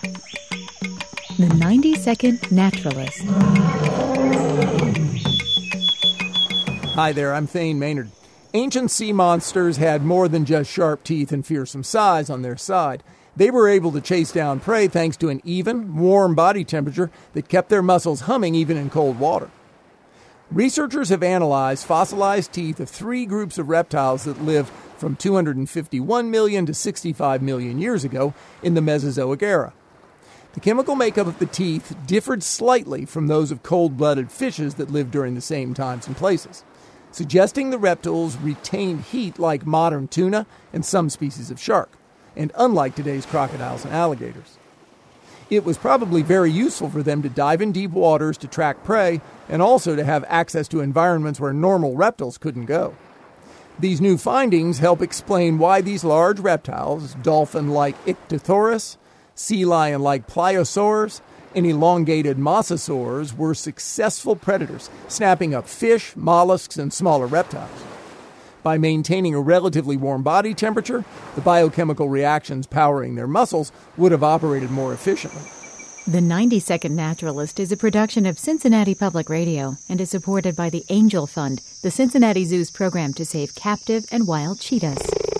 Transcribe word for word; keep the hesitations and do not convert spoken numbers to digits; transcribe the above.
The ninety-second Naturalist. Hi there, I'm Thane Maynard. Ancient sea monsters had more than just sharp teeth and fearsome size on their side. They were able to chase down prey thanks to an even, warm body temperature that kept their muscles humming even in cold water. Researchers have analyzed fossilized teeth of three groups of reptiles that lived from two hundred fifty-one million to sixty-five million years ago in the Mesozoic era. The chemical makeup of the teeth differed slightly from those of cold-blooded fishes that lived during the same times and places, suggesting the reptiles retained heat like modern tuna and some species of shark, and unlike today's crocodiles and alligators. It was probably very useful for them to dive in deep waters to track prey and also to have access to environments where normal reptiles couldn't go. These new findings help explain why these large reptiles, dolphin-like Ichthyosaurus, sea lion-like Pliosaurs, and elongated mosasaurs, were successful predators, snapping up fish, mollusks, and smaller reptiles. By maintaining a relatively warm body temperature, the biochemical reactions powering their muscles would have operated more efficiently. The ninety-second Naturalist is a production of Cincinnati Public Radio and is supported by the Angel Fund, the Cincinnati Zoo's program to save captive and wild cheetahs.